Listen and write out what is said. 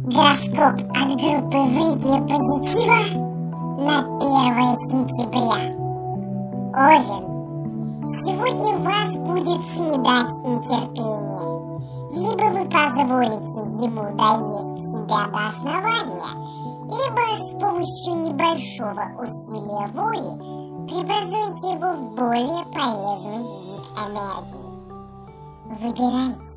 Гороскоп от группы «В ритме позитива» на 1 сентября. Овен. Сегодня вас будет снедать нетерпение. Либо вы позволите ему доесть себя до основания, либо с помощью небольшого усилия воли преобразуете его в более полезный вид энергии. Выбирайте.